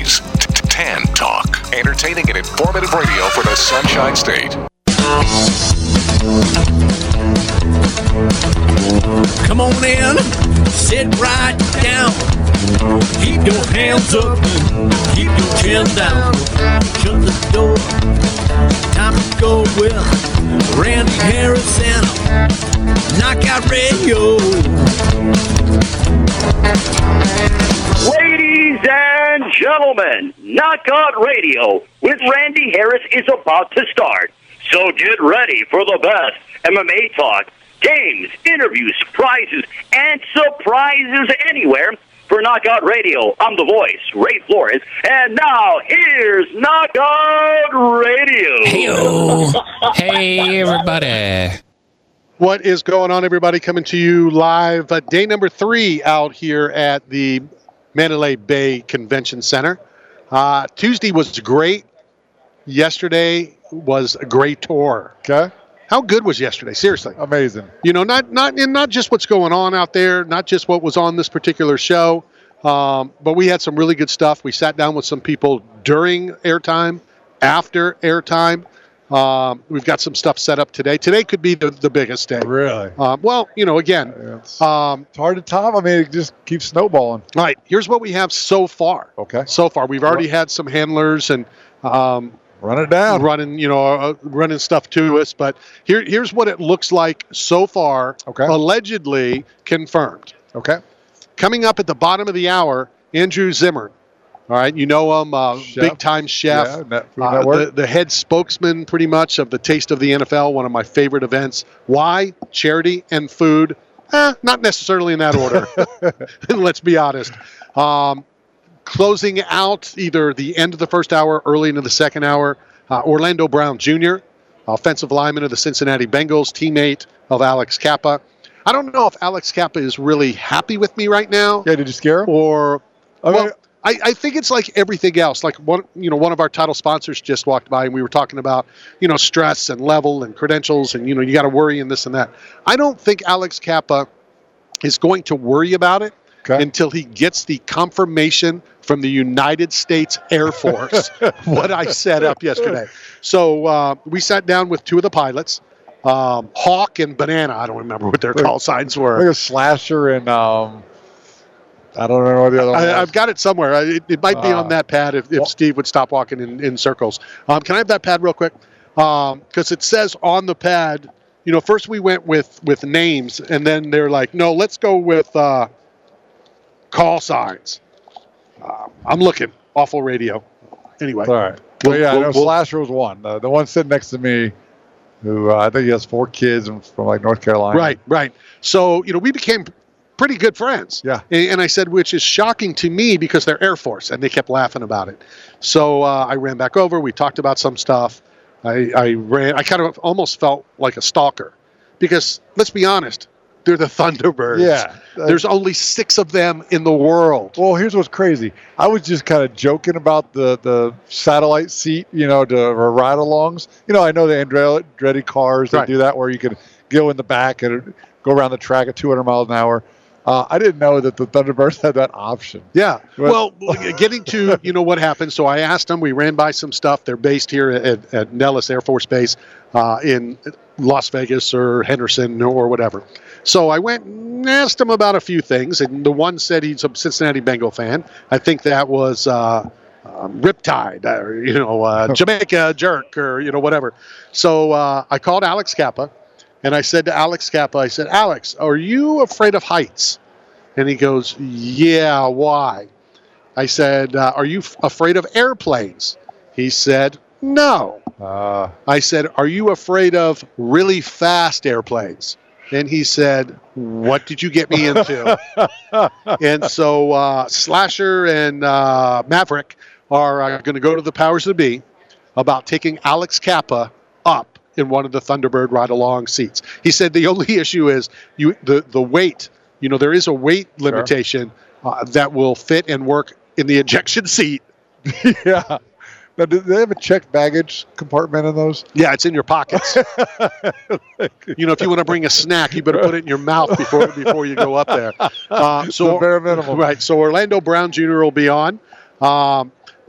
Randy's Tan Talk. Entertaining and informative radio for the Sunshine State. Come on in, sit right down. Keep your hands up, keep your chin down. Shut the door, time to go with Randy Harris and Knockout Radio. Ladies and gentlemen, Knockout Radio with Randy Harris is about to start. So get ready for the best MMA talk, games, interviews, prizes, and surprises anywhere. For Knockout Radio, I'm the voice, Ray Flores. And now, here's Knockout Radio. Hey-o. Hey, everybody. What is going on, everybody? Coming to you live. Day number 3 out here at the Mandalay Bay Convention Center. Tuesday was great. Yesterday was a great tour. Okay. How good was yesterday? Seriously. Amazing. You know, not just what's going on out there, not just what was on this particular show, but we had some really good stuff. We sat down with some people during airtime, after airtime. We've got some stuff set up today. Today could be the biggest day. Really? Well, you know, again. It's hard to top. I mean, it just keeps snowballing. All right. Here's what we have so far. Okay. So far. We've already had some handlers and run it down. Running stuff to us. But here's what it looks like so far. Okay. Allegedly confirmed. Okay. Coming up at the bottom of the hour, Andrew Zimmern. All right, you know him, big-time chef, the head spokesman pretty much of the Taste of the NFL, one of my favorite events. Why? Charity and food. Not necessarily in that order. Let's be honest. Closing out either the end of the first hour, early into the second hour, Orlando Brown Jr., offensive lineman of the Cincinnati Bengals, teammate of Alex Kappa. I don't know if Alex Kappa is really happy with me right now. Yeah, did you scare him? Or, well, I think it's like everything else. Like one of our title sponsors just walked by and we were talking about, stress and level and credentials and, you got to worry and this and that. I don't think Alex Kappa is going to worry about it until he gets the confirmation from the United States Air Force, what I set up yesterday. So we sat down with 2 of the pilots, Hawk and Banana. I don't remember what their call signs were. I think a Slasher and I don't know what the other one was. I've got it somewhere. It might be on that pad if Steve would stop walking in circles. Can I have that pad real quick? Because it says on the pad, first we went with names, and then they're like, no, let's go with call signs. I'm looking. Awful radio. Anyway. All right. Slasher was one. The one sitting next to me, who I think he has 4 kids from like North Carolina. Right. So, we became pretty good friends. Yeah. And I said, which is shocking to me because they're Air Force, and they kept laughing about it. So I ran back over. We talked about some stuff. I kind of almost felt like a stalker because, let's be honest, they're the Thunderbirds. Yeah. There's only 6 of them in the world. Well, here's what's crazy. I was just kind of joking about the satellite seat, to ride-alongs. I know the Andretti cars that do that where you can go in the back and go around the track at 200 miles an hour. I didn't know that the Thunderbirds had that option. Yeah. Well, getting to, what happened. So I asked them, we ran by some stuff. They're based here at Nellis Air Force Base in Las Vegas or Henderson or whatever. So I went and asked him about a few things. And the one said he's a Cincinnati Bengal fan. I think that was Riptide or, Jamaica Jerk or, whatever. So I called Alex Kappa. And I said to Alex Kappa, I said, Alex, are you afraid of heights? And he goes, yeah, why? I said, are you afraid of airplanes? He said, no. I said, are you afraid of really fast airplanes? And he said, what did you get me into? And so Slasher and Maverick are going to go to the powers that be about taking Alex Kappa up in one of the Thunderbird ride-along seats. He said the only issue is the weight. There is a weight limitation that will fit and work in the ejection seat. Yeah. Now, do they have a checked baggage compartment in those? Yeah, it's in your pockets. If you want to bring a snack, you better put it in your mouth before you go up there. So bare minimum. Right. So Orlando Brown Jr. will be on.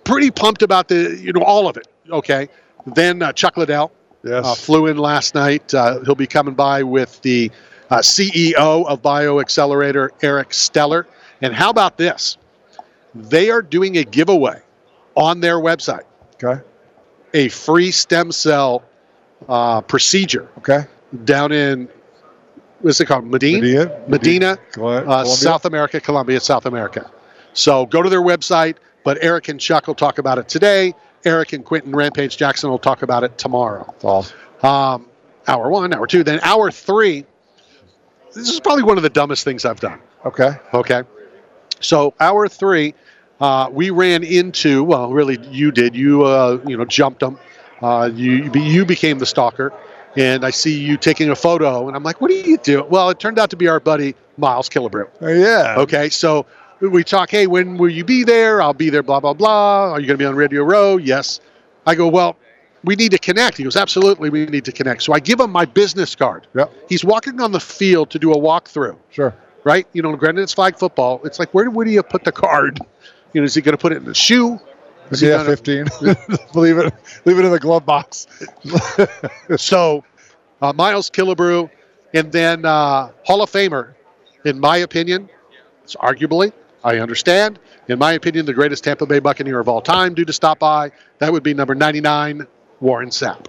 pretty pumped about all of it. Okay. Then Chuck Liddell flew in last night. He'll be coming by with the CEO of BioAccelerator, Eric Steller. And how about this? They are doing a giveaway on their website. Okay. A free stem cell procedure. Okay. Down in, what's it called? Medina, South America, Colombia, South America. So go to their website, but Eric and Chuck will talk about it today. Eric and Quentin Rampage Jackson will talk about it tomorrow. That's awesome. Hour 1, hour 2. Then hour 3, this is probably one of the dumbest things I've done. Okay. So hour 3, we ran into, well, really you did. You jumped them. You became the stalker. And I see you taking a photo, and I'm like, what are you doing? Well, it turned out to be our buddy, Miles Killebrew. Yeah. Okay, so we talk, hey, when will you be there? I'll be there, blah, blah, blah. Are you going to be on Radio Row? Yes. I go, well, we need to connect. He goes, absolutely, we need to connect. So I give him my business card. Yep. He's walking on the field to do a walkthrough. Sure. Right? Granted, it's flag football. It's like, where would he have put the card? Is he going to put it in the shoe? Yeah, 15. leave it in the glove box. So, Miles Killebrew, and then Hall of Famer, in my opinion, it's arguably, I understand, in my opinion, the greatest Tampa Bay Buccaneer of all time due to stop by. That would be number 99, Warren Sapp.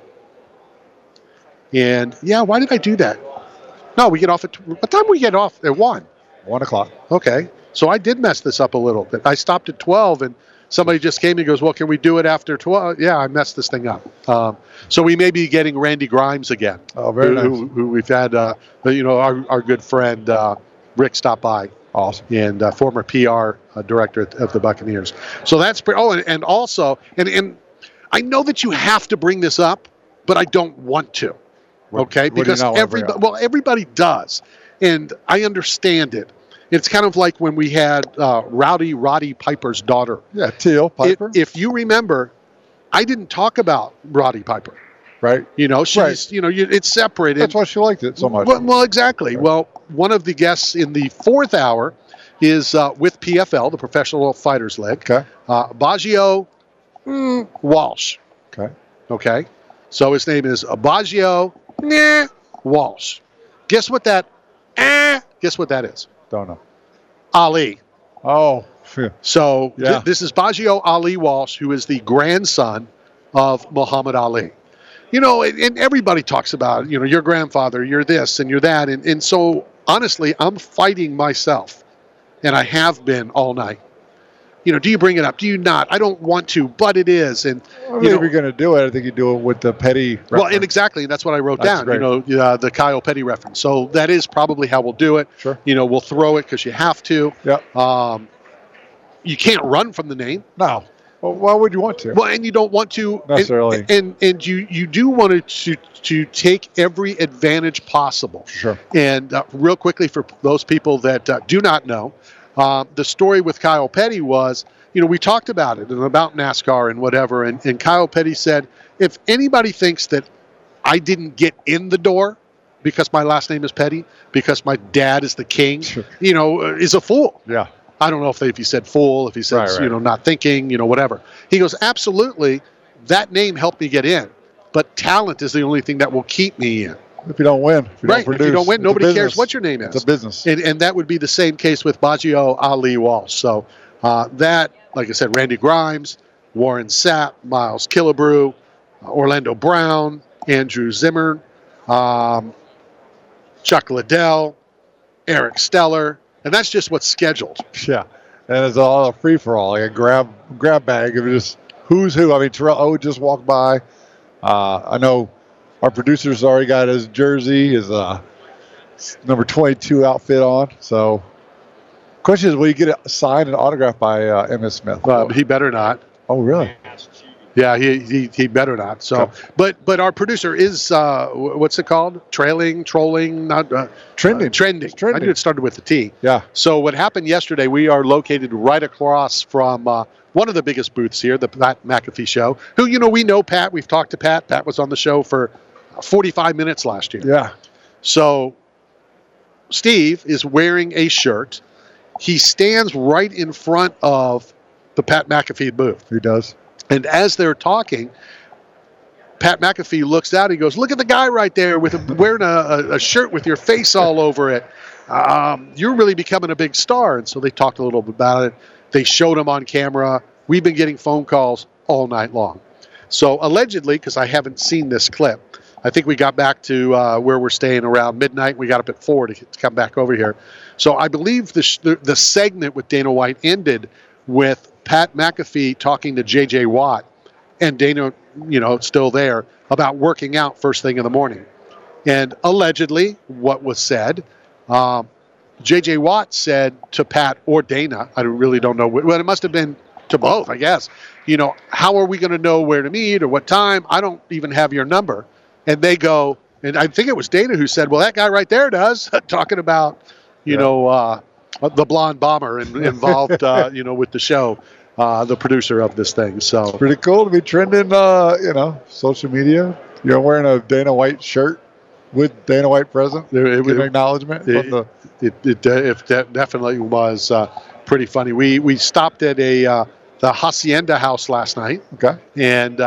And, why did I do that? No, we get off at, what time we get off? At 1. 1 o'clock. Okay. So I did mess this up a little bit. I stopped at 12, and somebody just came and goes, well, can we do it after 12? Yeah, I messed this thing up. So we may be getting Randy Grimes again. Oh, very nice. Who we've had, our good friend Rick stop by. Awesome. And former PR director of the Buccaneers. So that's pretty. Oh, and also, and I know that you have to bring this up, but I don't want to. Okay, because everybody does, and I understand it. It's kind of like when we had Roddy Piper's daughter. Yeah, Teal Piper. If you remember, I didn't talk about Roddy Piper. Right. She's, it's separated. That's why she liked it so much. Well, exactly. Right. Well, one of the guests in the 4th hour is with PFL, the Professional Fighters League. Okay. Baggio Walsh. Okay. So his name is Baggio Walsh. Guess what that is? Don't know. Ali. Oh. Yeah. So this is Baggio Ali Walsh, who is the grandson of Muhammad Ali. And everybody talks about, your grandfather, you're this and you're that. And so, honestly, I'm fighting myself. And I have been all night. Do you bring it up? Do you not? I don't want to, but it is. And if you're going to do it, I think you do it with the Petty reference. Well, and exactly. That's what I wrote down, great. The Kyle Petty reference. So that is probably how we'll do it. Sure. We'll throw it because you have to. Yep. You can't run from the name. No. Well, why would you want to? Well, and you don't want to necessarily. And you do want to take every advantage possible. Sure. And real quickly, for those people that do not know, the story with Kyle Petty was, we talked about it and about NASCAR and whatever. And Kyle Petty said, if anybody thinks that I didn't get in the door because my last name is Petty, because my dad is the king, sure. Is a fool. Yeah. I don't know if he said fool, if he says, right. Not thinking, whatever. He goes, absolutely, that name helped me get in. But talent is the only thing that will keep me in. If you don't win. If you don't win, nobody cares what your name is. It's a business. And that would be the same case with Baggio Ali Walsh. So that, like I said, Randy Grimes, Warren Sapp, Miles Killebrew, Orlando Brown, Andrew Zimmer, Chuck Liddell, Eric Steller. And that's just what's scheduled. Yeah. And it's all a free-for-all, like a grab bag of just who's who. I mean, Terrell O just walked by. I know our producer's already got his jersey, his number 22 outfit on. So, question is, will you get it signed and autographed by Emmitt Smith? He better not. Oh, really? Yeah, he better not. So, okay. But our producer is what's it called? Trolling, not trending. Trending. I knew it started with the T. Yeah. So what happened yesterday? We are located right across from one of the biggest booths here, the Pat McAfee Show. Who we know Pat. We've talked to Pat. Pat was on the show for 45 minutes last year. Yeah. So Steve is wearing a shirt. He stands right in front of the Pat McAfee booth. He does. And as they're talking, Pat McAfee looks out. He goes, "Look at the guy right there wearing a shirt with your face all over it. You're really becoming a big star." And so they talked a little bit about it. They showed him on camera. We've been getting phone calls all night long. So allegedly, because I haven't seen this clip, I think we got back to where we're staying around midnight. We got up at 4 to come back over here. So I believe the segment with Dana White ended with Pat McAfee talking to J.J. Watt and Dana, still there, about working out first thing in the morning. And allegedly, what was said, J.J. Watt said to Pat or Dana, I really don't know, well, it must have been to both, I guess, how are we going to know where to meet or what time? I don't even have your number. And they go, and I think it was Dana who said, well, that guy right there does, talking about, the blonde bomber involved, with the show, the producer of this thing. So pretty cool to be trending, social media. You're wearing a Dana White shirt with Dana White present. It was an acknowledgement. It definitely was pretty funny. We stopped at the Hacienda House last night. Okay. And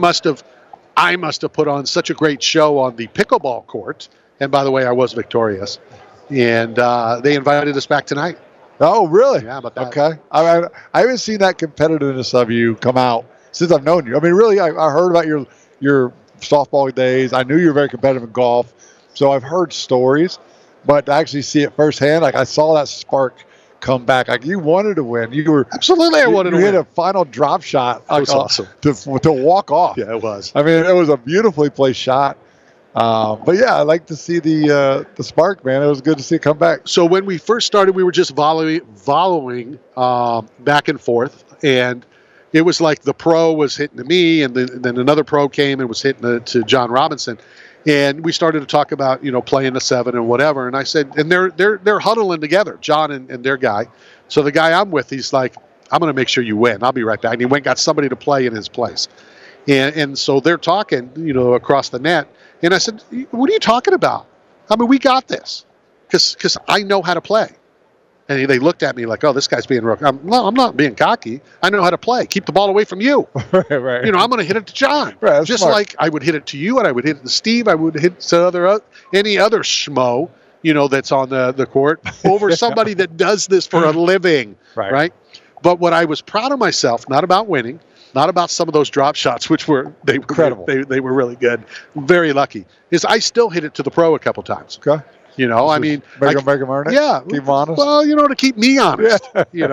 I must have put on such a great show on the pickleball court. And by the way, I was victorious. And they invited us back tonight. Oh, really? Yeah, about that. Okay. I haven't seen that competitiveness of you come out since I've known you. I mean, really, I heard about your softball days. I knew you were very competitive in golf. So I've heard stories. But to actually see it firsthand, I saw that spark come back. You wanted to win. You were absolutely. I wanted to win. You hit a final drop shot. That was awesome to walk off. Yeah, it was. I mean, it was a beautifully placed shot. But yeah, I like to see the spark, man. It was good to see it come back. So when we first started, we were just following back and forth, and it was like the pro was hitting to me, and then another pro came and was hitting to John Robinson. And we started to talk about, playing the 7 and whatever. And I said, and they're huddling together, John and their guy. So the guy I'm with, he's like, I'm going to make sure you win. I'll be right back. And he went and got somebody to play in his place. And so they're talking, across the net. And I said, what are you talking about? I mean, we got this because I know how to play. And they looked at me like, oh, this guy's being real. No, I'm not being cocky. I know how to play. Keep the ball away from you. Right. I'm going to hit it to John. Right, just smart. Like I would hit it to you, and I would hit it to Steve. I would hit it to any other schmo, that's on the court over somebody that does this for a living. Right. But what I was proud of myself, not about winning, not about some of those drop shots, which were incredible. They were really good. Very lucky. Is I still hit it to the pro a couple times. Okay. I mean, make them earn it. Yeah, keep them honest. Well, to keep me honest.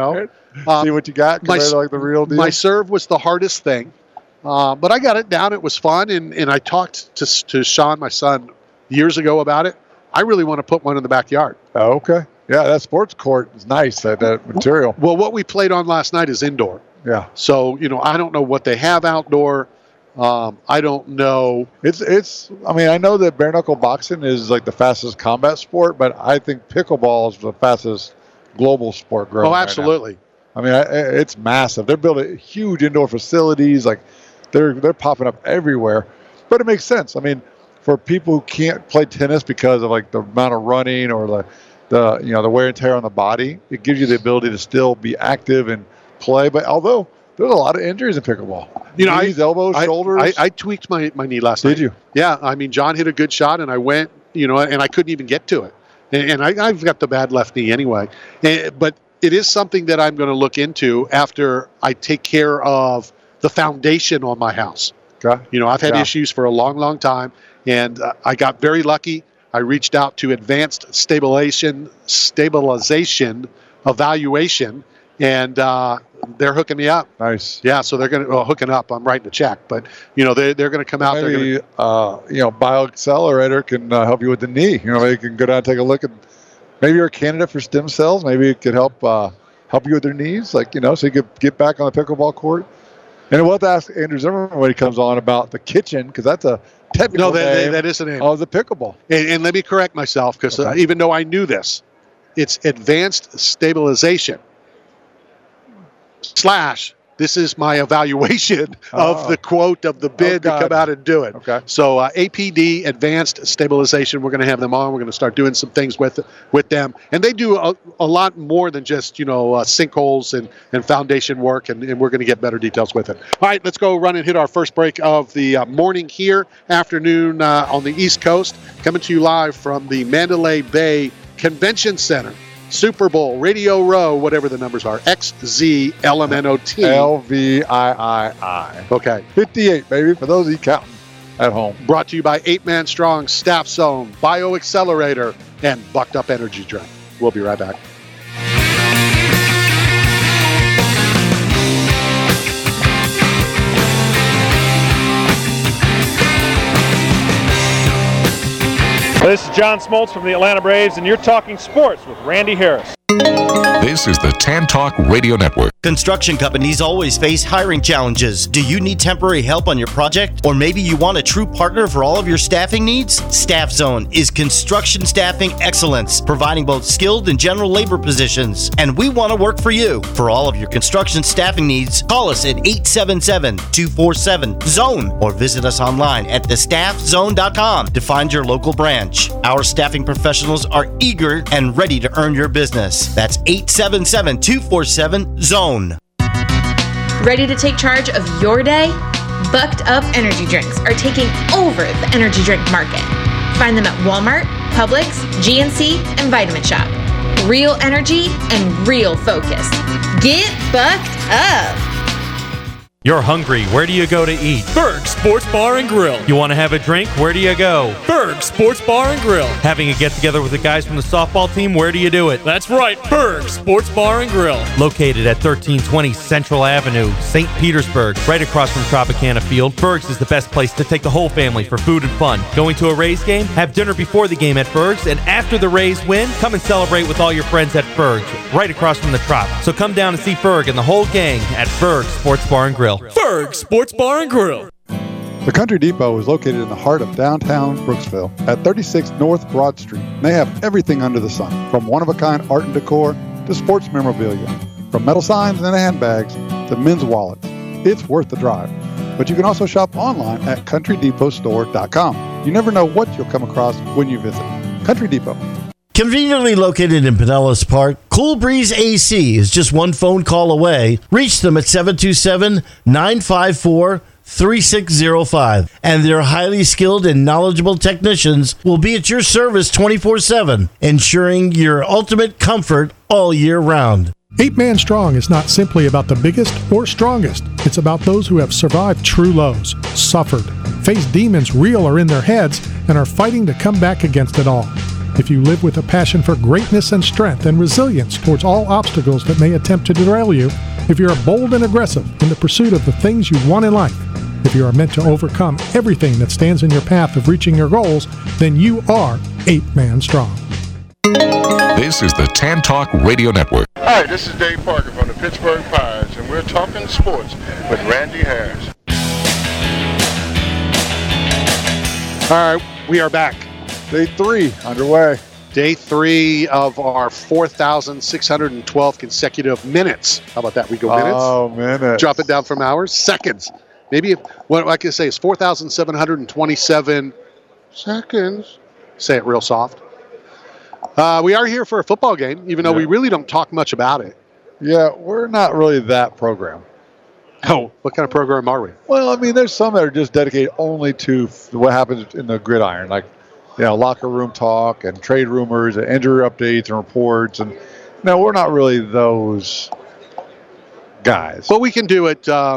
See what you got compared to like the real deal. My serve was the hardest thing, but I got it down. It was fun, and I talked to Sean, my son, years ago about it. I really want to put one in the backyard. Oh, okay. Yeah, that sports court is nice. That material. Well, what we played on last night is indoor. Yeah. So I don't know what they have outdoor. I don't know. It's. I mean, I know that bare knuckle boxing is like the fastest combat sport, but I think pickleball is the fastest global sport growing. Oh, absolutely. Right now. I mean, it's massive. They're building huge indoor facilities. Like they're popping up everywhere. But it makes sense. I mean, for people who can't play tennis because of like the amount of running or the wear and tear on the body, it gives you the ability to still be active and play. But although there's a lot of injuries in pickleball. Knees, elbows, shoulders. I tweaked my knee last night. Did you? Yeah. I mean, John hit a good shot, and I went, and I couldn't even get to it. And I've got the bad left knee anyway. But it is something that I'm going to look into after I take care of the foundation on my house. Okay. I've had issues for a long, long time, and I got very lucky. I reached out to Advanced Stabilization Evaluation, and they're hooking me up. Nice. Yeah, so they're going to hooking up. I'm writing a check, but they're going to come out. Maybe BioAccelerator can help you with the knee. They can go down and take a look at. Maybe you're a candidate for stem cells. Maybe it could help you with their knees, so you could get back on the pickleball court. And we'll have to ask Andrew Zimmerman when he comes on about the kitchen, because that's a technical name. That is a name. Of the pickleball. And let me correct myself, because even though I knew this, it's Advanced Stabilization / This is my evaluation of the quote of the bid to come out and do it. Okay. So APD, Advanced Stabilization, we're going to have them on. We're going to start doing some things with them. And they do a lot more than just, sinkholes and foundation work, and we're going to get better details with it. All right, let's go run and hit our first break of the morning here, afternoon on the East Coast, coming to you live from the Mandalay Bay Convention Center. Super Bowl, Radio Row, whatever the numbers are, XZLMNOT. LVIII. Okay. 58, baby, for those of you counting at home. Brought to you by 8-Man Strong, Staff Zone, BioAccelerator, and Bucked Up Energy Drink. We'll be right back. This is John Smoltz from the Atlanta Braves, and you're talking sports with Randy Harris. This is the Tan Talk Radio Network. Construction companies always face hiring challenges. Do you need temporary help on your project? Or maybe you want a true partner for all of your staffing needs? Staff Zone is construction staffing excellence, providing both skilled and general labor positions. And we want to work for you. For all of your construction staffing needs, call us at 877-247-ZONE or visit us online at thestaffzone.com to find your local branch. Our staffing professionals are eager and ready to earn your business. That's 877-247-ZONE. Ready to take charge of your day? Bucked Up Energy Drinks are taking over the energy drink market. Find them at Walmart, Publix, GNC, and Vitamin Shop. Real energy and real focus. Get bucked up. You're hungry. Where do you go to eat? Berg Sports Bar and Grill. You want to have a drink? Where do you go? Berg Sports Bar and Grill. Having a get-together with the guys from the softball team? Where do you do it? That's right, Berg Sports Bar and Grill. Located at 1320 Central Avenue, St. Petersburg, right across from Tropicana Field, Berg's is the best place to take the whole family for food and fun. Going to a Rays game? Have dinner before the game at Berg's, and after the Rays win, come and celebrate with all your friends at Berg's, right across from the Trop. So come down and see Berg and the whole gang at Berg Sports Bar and Grill. Berg Sports Bar and Grill. The Country Depot is located in the heart of downtown Brooksville at 36 North Broad Street. They have everything under the sun, from one-of-a-kind art and decor to sports memorabilia, from metal signs and handbags to men's wallets. It's worth the drive. But you can also shop online at CountryDepotStore.com. You never know what you'll come across when you visit. Country Depot. Conveniently located in Pinellas Park, Cool Breeze AC is just one phone call away. Reach them at 727-954-3605. And their highly skilled and knowledgeable technicians will be at your service 24/7, ensuring your ultimate comfort all year round. 8-Man Strong is not simply about the biggest or strongest. It's about those who have survived true lows, suffered, faced demons real or in their heads, and are fighting to come back against it all. If you live with a passion for greatness and strength and resilience towards all obstacles that may attempt to derail you, if you're bold and aggressive in the pursuit of the things you want in life, if you are meant to overcome everything that stands in your path of reaching your goals, then you are 8-Man Strong. This is the Tan Talk Radio Network. Hi, this is Dave Parker from the Pittsburgh Pirates, and we're talking sports with Randy Harris. All right, we are back. Day 3 underway. Day 3 of our 4,612 consecutive minutes. How about that? We go minutes. Oh, minutes. Drop it down from hours. Seconds. Maybe what I can say is 4,727 seconds. Say it real soft. We are here for a football game, even though we really don't talk much about it. Yeah, we're not really that program. Oh, what kind of program are we? Well, I mean, there's some that are just dedicated only to what happens in the gridiron, like, locker room talk and trade rumors and injury updates and reports. And no, we're not really those guys. But we can do it at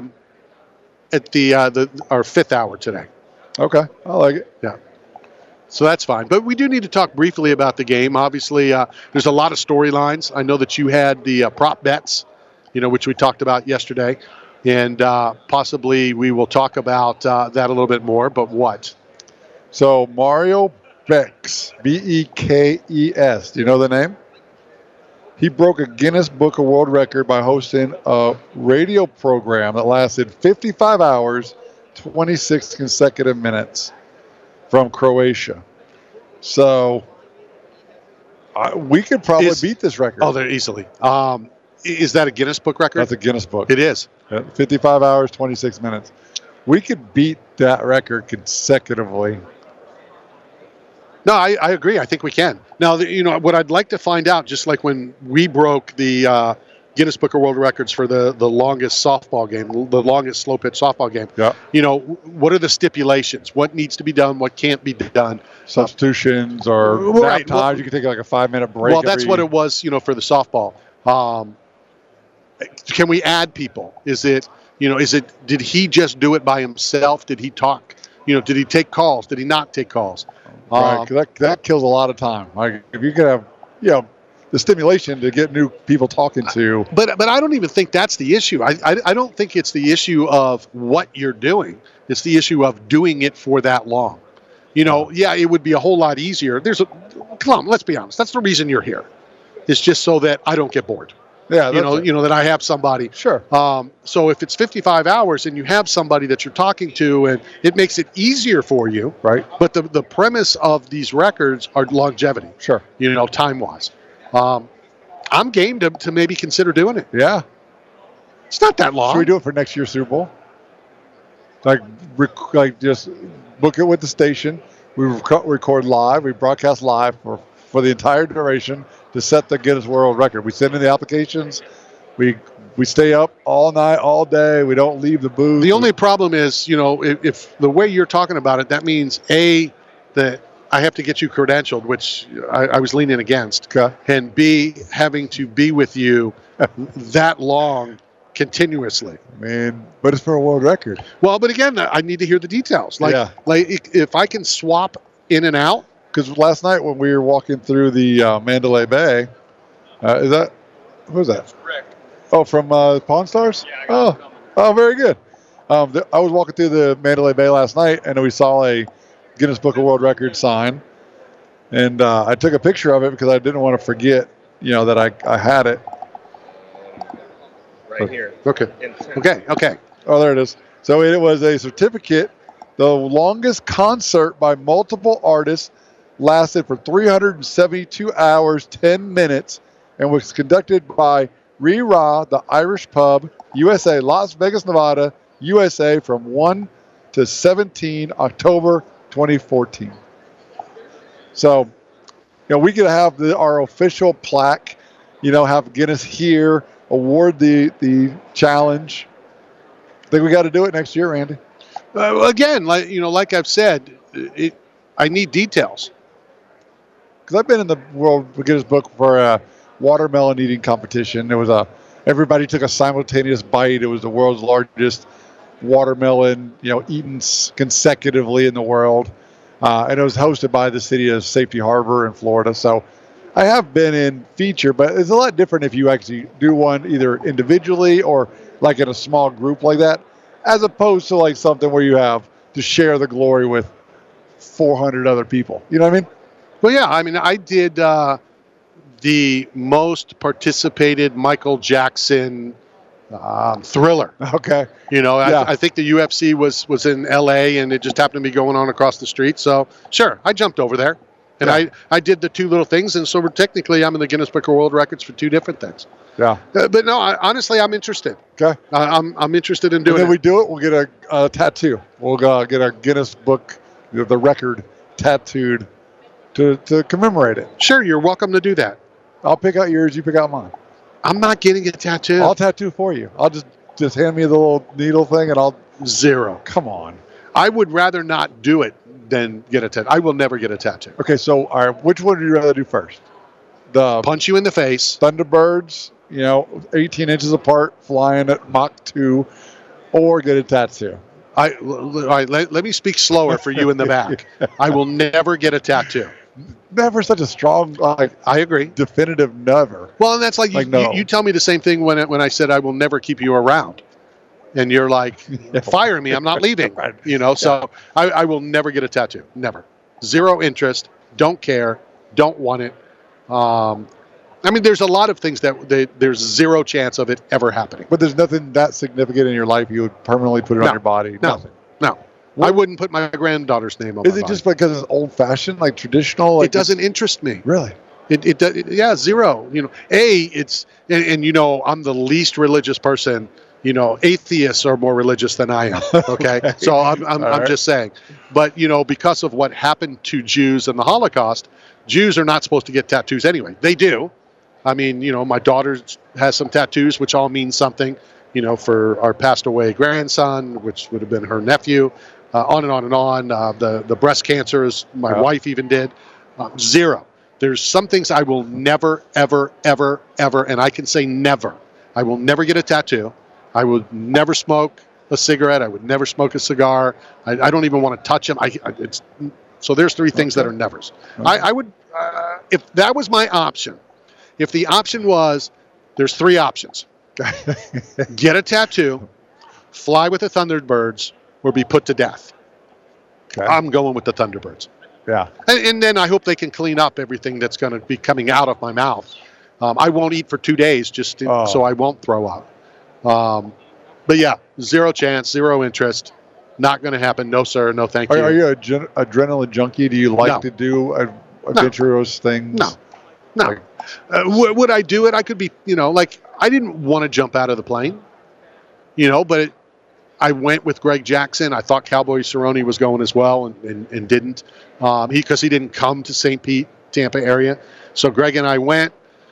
our 5th hour today. Okay, I like it. Yeah. So that's fine. But we do need to talk briefly about the game. Obviously, there's a lot of storylines. I know that you had the prop bets, which we talked about yesterday. And possibly we will talk about that a little bit more. But what? So Mario Beckes, Bekes. Do you know the name? He broke a Guinness Book of World Record by hosting a radio program that lasted 55 hours, 26 consecutive minutes from Croatia. So we could probably beat this record. Oh, they're easily. Is that a Guinness Book record? That's a Guinness book. It is. 55 hours, 26 minutes. We could beat that record consecutively. No, I agree. I think we can. Now, what I'd like to find out, just like when we broke the Guinness Book of World Records for the longest softball game, the longest slow pitch softball game. Yeah. What are the stipulations? What needs to be done? What can't be done? Substitutions or right. Well, you can take like a 5-minute break. Well, that's what it was, for the softball. Can we add people? Did he just do it by himself? Did he talk? Did he take calls? Did he not take calls? Right, 'cause that kills a lot of time. Like if you could have, the stimulation to get new people talking to. But I don't even think that's the issue. I don't think it's the issue of what you're doing. It's the issue of doing it for that long. Yeah, it would be a whole lot easier. Come on, let's be honest. That's the reason you're here. It's just so that I don't get bored. Yeah, that I have somebody. Sure. So if it's 55 hours and you have somebody that you're talking to, and it makes it easier for you. Right. But the premise of these records are longevity. Sure. Time wise. I'm game to maybe consider doing it. Yeah. It's not that long. Should we do it for next year's Super Bowl? Like just book it with the station. We record live. We broadcast live for the entire duration to set the Guinness World Record. We send in the applications. We stay up all night, all day. We don't leave the booth. The only problem is, if the way you're talking about it, that means that I have to get you credentialed, which I was leaning against, and B, having to be with you that long continuously. But it's for a world record. Well, but again, I need to hear the details. Like if I can swap in and out. Because last night when we were walking through the Mandalay Bay, who was that? Rick. Oh, from Pawn Stars? Yeah. Oh, very good. I was walking through the Mandalay Bay last night, and we saw a Guinness Book of World Records sign. And I took a picture of it because I didn't want to forget, that I had it. Right here. Okay. Okay. Oh, there it is. So it was a certificate. The longest concert by multiple artists lasted for 372 hours, 10 minutes, and was conducted by Ra, the Irish Pub, USA, Las Vegas, Nevada, USA, from 1 to 17 October 2014. So, we could have our official plaque, have Guinness here, award the challenge. I think we got to do it next year, Randy. Again, like I've said, I need details. Because I've been in the World Guinness Book for a watermelon eating competition. Everybody took a simultaneous bite. It was the world's largest watermelon, eaten consecutively in the world. And it was hosted by the city of Safety Harbor in Florida. So I have been in feature, but it's a lot different if you actually do one either individually or like in a small group like that, as opposed to like something where you have to share the glory with 400 other people. You know what I mean? Well, yeah. I did the most participated Michael Jackson Thriller. Okay. I think the UFC was in L.A. and it just happened to be going on across the street. So, sure, I jumped over there. And I did the two little things. And so technically I'm in the Guinness Book of World Records for two different things. Yeah. But no, honestly, I'm interested. Okay. I'm interested in doing it. And then we do it, we'll get a tattoo. We'll get a Guinness Book, the record tattooed to commemorate it. Sure, you're welcome to do that. I'll pick out yours, you pick out mine. I'm not getting a tattoo. I'll tattoo for you. I'll just hand me the little needle thing and I'll... Zero. Come on. I would rather not do it than get a tattoo. I will never get a tattoo. Okay, so which one would you rather do first? The punch you in the face. Thunderbirds, 18 inches apart, flying at Mach 2, or get a tattoo? Let me speak slower for you in the back. I will never get a tattoo. Never such a strong, I agree. Definitive never. Well, and that's you tell me the same thing when I said I will never keep you around. And you're like, fire me, I'm not leaving. So I will never get a tattoo. Never. Zero interest. Don't care. Don't want it. There's a lot of things that there's zero chance of it ever happening. But there's nothing that significant in your life you would permanently put it on your body? Nothing. No. I wouldn't put my granddaughter's name on my body. Is it just because it's old-fashioned, like traditional? It doesn't interest me. Really? Yeah, zero. It's and I'm the least religious person. Atheists are more religious than I am. Okay, so I'm just saying. But because of what happened to Jews in the Holocaust, Jews are not supposed to get tattoos anyway. They do. I mean, my daughter has some tattoos, which all mean something. For our passed away grandson, which would have been her nephew, on and on and on. The breast cancer, as my wife even did. Zero. There's some things I will never, ever, ever, ever, and I can say never. I will never get a tattoo. I would never smoke a cigarette. I would never smoke a cigar. I don't even want to touch them. So there's three things that are nevers. I would, if that was my option, if the option was, there's three options. Get a tattoo, fly with the Thunderbirds, or be put to death. Okay. I'm going with the Thunderbirds. Yeah. And then I hope they can clean up everything that's going to be coming out of my mouth. I won't eat for 2 days so I won't throw up. But yeah, zero chance, zero interest. Not going to happen. No, sir. No, thank you. Are you an adrenaline junkie? Do you like to do adventurous things? No. Would I do it? I could be, I didn't want to jump out of the plane, but I went with Greg Jackson. I thought Cowboy Cerrone was going as well and didn't because he didn't come to St. Pete, Tampa area. So Greg and I went.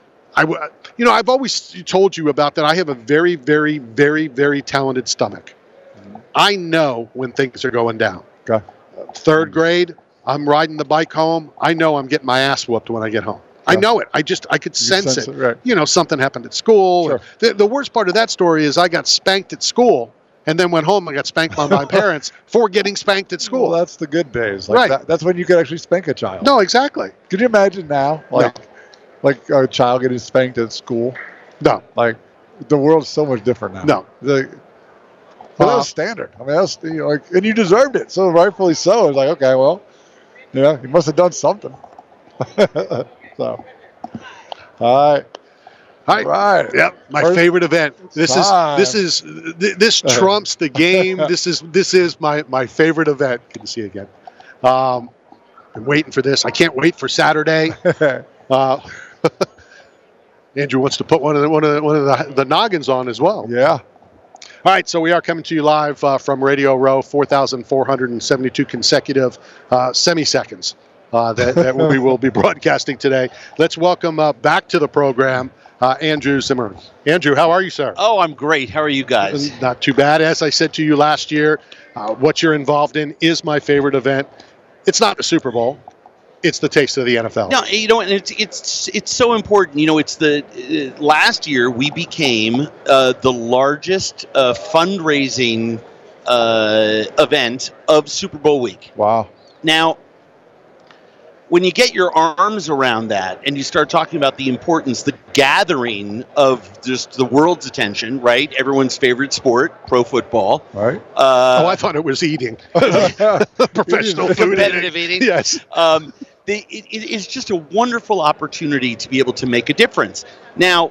I've always told you about that. I have a very, very, very, very talented stomach. I know when things are going down. Okay. Third grade, I'm riding the bike home. I know I'm getting my ass whooped when I get home. I know it. I could sense it. Right. Something happened at school. Sure. The worst part of that story is I got spanked at school and then went home and got spanked by my parents for getting spanked at school. Well, that's the good days. Right. That's when you could actually spank a child. No, exactly. Could you imagine now? Like a child getting spanked at school? No. Like, the world's so much different now. No. That was standard. I mean, that's and you deserved it. So rightfully so. It's like, okay, well, you must have done something. So, all right. Yep. My favorite event. This trumps the game. This is my favorite event. Good to see you again. Been waiting for this. I can't wait for Saturday. Andrew wants to put one of the noggins on as well. Yeah. All right, so we are coming to you live from Radio Row, 4,472 consecutive semi-seconds that we will be broadcasting today. Let's welcome back to the program Andrew Zimmern. Andrew, how are you, sir? Oh, I'm great. How are you guys? Not too bad. As I said to you last year, what you're involved in is my favorite event. It's not the Super Bowl. It's the taste of the NFL. No, and it's so important. It's the last year we became the largest fundraising event of Super Bowl week. Wow. Now, when you get your arms around that and you start talking about the importance, the gathering of just the world's attention, right? Everyone's favorite sport, pro football. Right. I thought it was eating. Professional food competitive eating. Yes. It is just a wonderful opportunity to be able to make a difference. Now,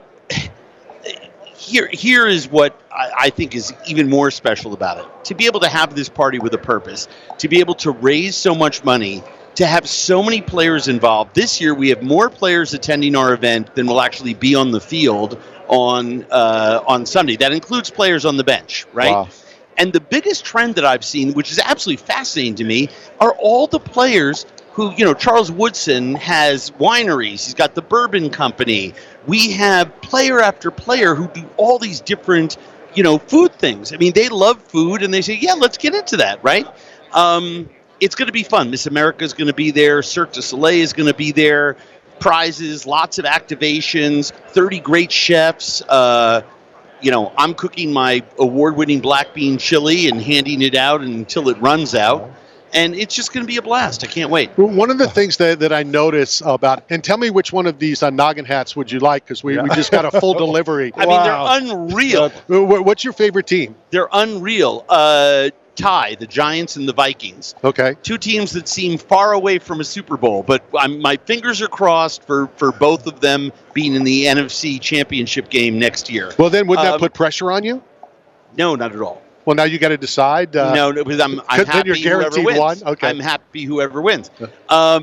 here is what I think is even more special about it. To be able to have this party with a purpose, to be able to raise so much money, to have so many players involved. This year we have more players attending our event than will actually be on the field on Sunday. That includes players on the bench, right? Wow. And the biggest trend that I've seen, which is absolutely fascinating to me, are all the players who, Charles Woodson has wineries. He's got the Bourbon Company. We have player after player who do all these different, food things. I mean, they love food, and they say, yeah, let's get into that, right? It's going to be fun. Miss America is going to be there. Cirque du Soleil is going to be there. Prizes, lots of activations, 30 great chefs. I'm cooking my award-winning black bean chili and handing it out until it runs out. And it's just going to be a blast. I can't wait. Well, one of the things that I notice about, and tell me which one of these noggin hats would you like, because we just got a full delivery. I mean, they're unreal. What's your favorite team? They're unreal. Tie, the Giants and the Vikings. Okay. Two teams that seem far away from a Super Bowl, but my fingers are crossed for both of them being in the NFC Championship game next year. Well, then wouldn't that put pressure on you? No, not at all. Well, now you got to decide. No, because I'm happy then you're guaranteed whoever wins. one. Okay. I'm happy whoever wins.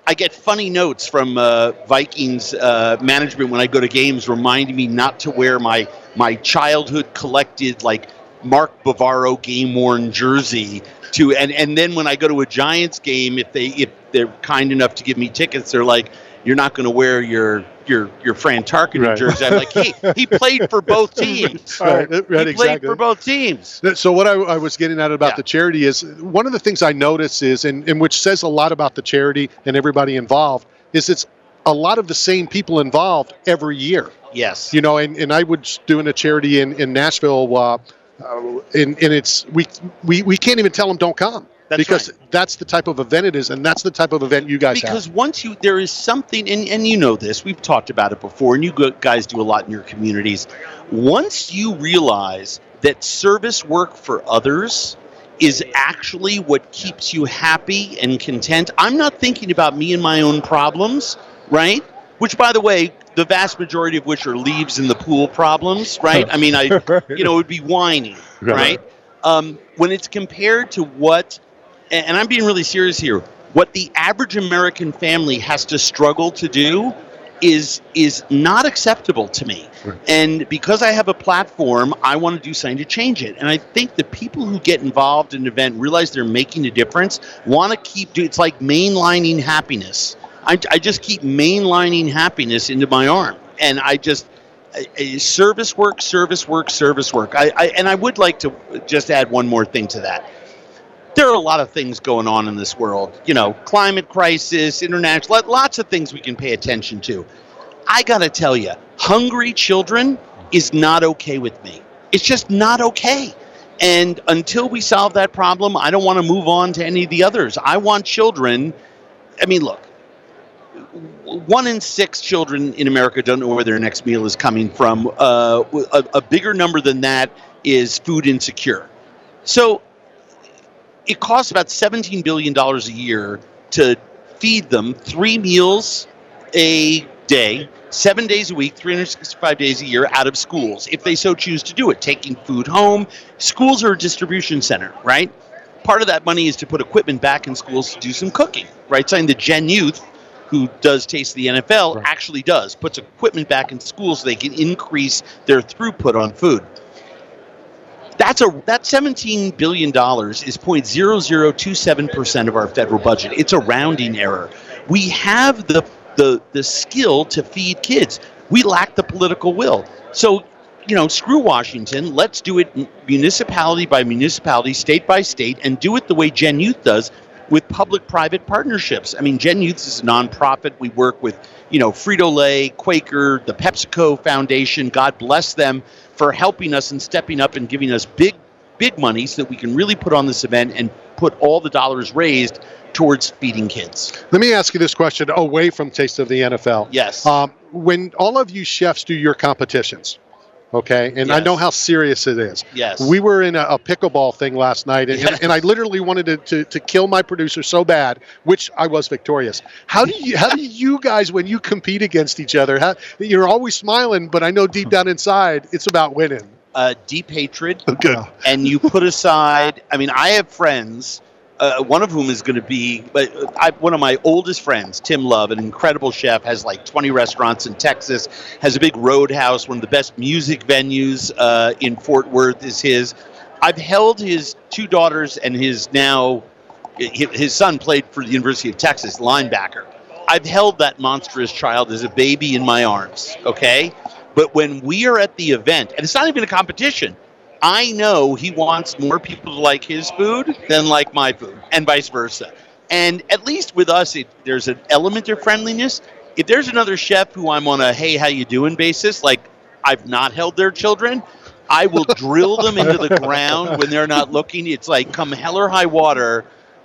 I get funny notes from Vikings management when I go to games reminding me not to wear my childhood collected, like, Mark Bavaro game-worn jersey and then when I go to a Giants game, if they're kind enough to give me tickets, they're like, you're not going to wear your Fran Tarkenton jersey. I'm like, hey, he played for both teams. Right, he played for both teams. So what I was getting at about the charity is, one of the things I notice is, and which says a lot about the charity and everybody involved, is it's a lot of the same people involved every year. Yes. You know, and I was doing a charity in Nashville, and it's we can't even tell them don't come. Because that's the type of event it is, and that's the type of event you guys have. Because once there is something, and you know this, we've talked about it before, and you guys do a lot in your communities. Once you realize that service work for others is actually what keeps you happy and content, I'm not thinking about me and my own problems, right? Which, by the way, the vast majority of which are leaves in the pool problems, right? I mean, it would be whining, right? When it's compared to what, and I'm being really serious here, what the average American family has to struggle to do is not acceptable to me. Right. And because I have a platform, I want to do something to change it. And I think the people who get involved in an event, realize they're making a difference, want to keep doing. It's like mainlining happiness. I just keep mainlining happiness into my arm, and I just service work. And I would like to just add one more thing to that. There are a lot of things going on in this world, climate crisis, international, lots of things we can pay attention to. I got to tell you, hungry children is not okay with me. It's just not okay. And until we solve that problem, I don't want to move on to any of the others. I want children. I mean, look, 1 in 6 children in America don't know where their next meal is coming from. A bigger number than that is food insecure. So it costs about $17 billion a year to feed them 3 meals a day, 7 days a week, 365 days a year out of schools, if they so choose to do it, taking food home. Schools are a distribution center, right? Part of that money is to put equipment back in schools to do some cooking, right? Something the Gen Youth, who does Taste of the NFL, actually does, puts equipment back in schools so they can increase their throughput on food. That $17 billion is 0.0027% of our federal budget. It's a rounding error. We have the skill to feed kids. We lack the political will. So, screw Washington. Let's do it municipality by municipality, state by state, and do it the way Gen Youth does, with public-private partnerships. I mean, Gen Youth is a nonprofit. We work with, Frito-Lay, Quaker, the PepsiCo Foundation. God bless them for helping us and stepping up and giving us big money so that we can really put on this event and put all the dollars raised towards feeding kids. Let me ask you this question away from Taste of the NFL. Yes. When all of you chefs do your competitions, okay, and I know how serious it is. Yes. We were in a pickleball thing last night, and I literally wanted to kill my producer so bad, which I was victorious. How do you guys, when you compete against each other, you're always smiling, but I know deep down inside it's about winning. Deep hatred. Good. And you put aside, I mean, I have friends, one of whom is going to be, one of my oldest friends, Tim Love, an incredible chef, has like 20 restaurants in Texas, has a big roadhouse, one of the best music venues in Fort Worth is his. I've held his 2 daughters and his son played for the University of Texas, linebacker. I've held that monstrous child as a baby in my arms, okay? But when we are at the event, and it's not even a competition, I know he wants more people to like his food than like my food, and vice versa. And at least with us, there's an element of friendliness. If there's another chef who I'm on a hey, how you doing basis, like I've not held their children, I will drill them into the ground when they're not looking. It's like come hell or high water.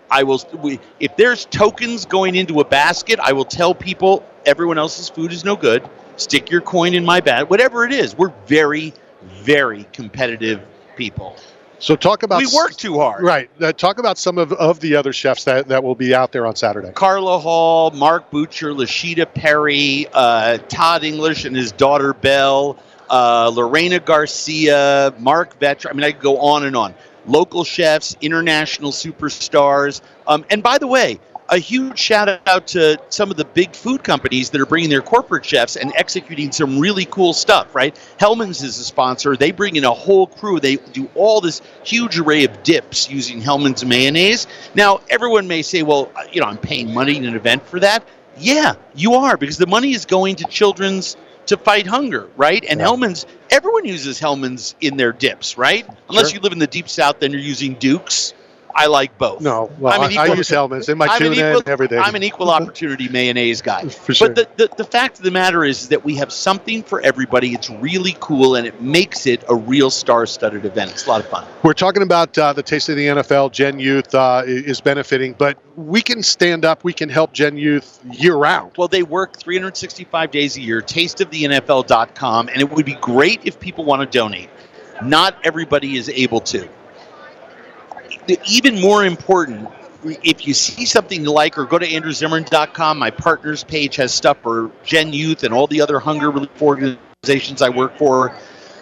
If there's tokens going into a basket, I will tell people everyone else's food is no good. Stick your coin in my bag. Whatever it is, we're very, very competitive people. So talk about... We work too hard. Right. Talk about some of the other chefs that will be out there on Saturday. Carla Hall, Mark Butcher, Lashita Perry, Todd English and his daughter Belle, Lorena Garcia, Mark Vetra. I mean, I could go on and on. Local chefs, international superstars. And by the way, a huge shout out to some of the big food companies that are bringing their corporate chefs and executing some really cool stuff, right? Hellman's is a sponsor. They bring in a whole crew. They do all this huge array of dips using Hellman's mayonnaise. Now, everyone may say, well, I'm paying money in an event for that. Yeah, you are, because the money is going to children's to fight hunger, right? And Hellman's, everyone uses Hellman's in their dips, right? Unless you live in the deep south, then you're using Duke's. I like both. No, well, I use Hellman's in my tuna and everything. I'm an equal opportunity mayonnaise guy. For sure. But the fact of the matter is that we have something for everybody. It's really cool, and it makes it a real star-studded event. It's a lot of fun. We're talking about the Taste of the NFL. Gen Youth is benefiting, but we can stand up. We can help Gen Youth year-round. Well, they work 365 days a year, tasteofthenfl.com, and it would be great if people want to donate. Not everybody is able to. Even more important, if you see something you like, or go to andrewzimmern.com. My partners page has stuff for Gen Youth and all the other hunger relief organizations I work for.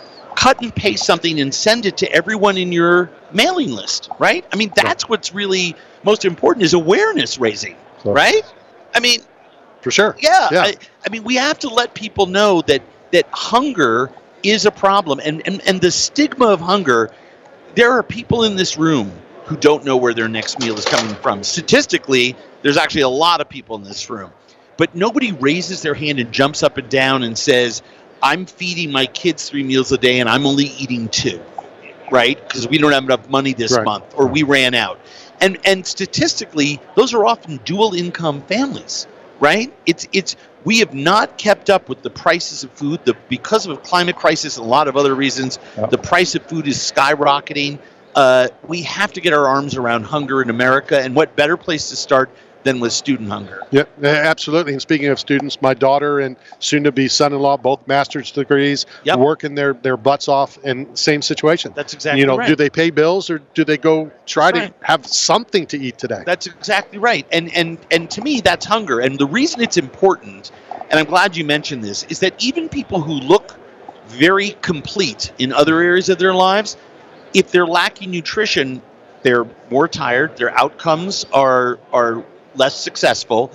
Cut and paste something and send it to everyone in your mailing list, right? I mean, that's what's really most important, is awareness raising, right? I mean, for sure. Yeah. I mean, we have to let people know that hunger is a problem, and the stigma of hunger. There are people in this room who don't know where their next meal is coming from. Statistically, there's actually a lot of people in this room. But nobody raises their hand and jumps up and down and says, I'm feeding my kids 3 meals a day and I'm only eating 2, right? Because we don't have enough money this month, or we ran out. And statistically, those are often dual income families, right? We have not kept up with the prices of food. Because of a climate crisis and a lot of other reasons, the price of food is skyrocketing. We have to get our arms around hunger in America, and what better place to start than with student hunger? Yep, absolutely. And speaking of students, my daughter and soon-to-be son-in-law, both master's degrees, working their butts off, and same situation. That's exactly right. Do they pay bills, or do they go try to have something to eat today? That's exactly right. And to me, that's hunger. And the reason it's important, and I'm glad you mentioned this, is that even people who look very complete in other areas of their lives, if they're lacking nutrition, they're more tired, their outcomes are less successful.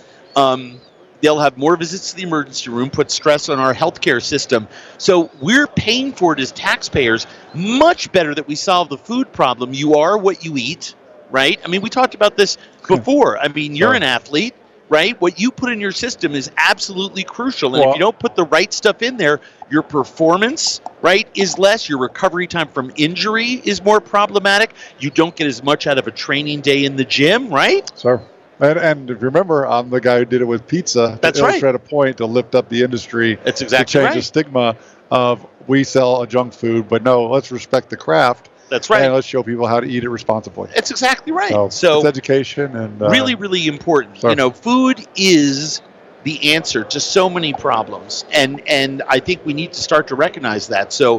They'll have more visits to the emergency room, put stress on our healthcare system. So we're paying for it as taxpayers. Much better that we solve the food problem. You are what you eat, right? I mean, we talked about this before. I mean, you're an athlete, right? What you put in your system is absolutely crucial. And if you don't put the right stuff in there, your performance, right, is less. Your recovery time from injury is more problematic. You don't get as much out of a training day in the gym, right? Sure. And if you remember, I'm the guy who did it with pizza. That's right. Illustrate a point to lift up the industry. That's exactly to change the stigma of we sell a junk food, but no, let's respect the craft. That's right. And let's show people how to eat it responsibly. That's exactly right. So it's education and really, really important. Sorry. You know, food is the answer to so many problems, and I think we need to start to recognize that. So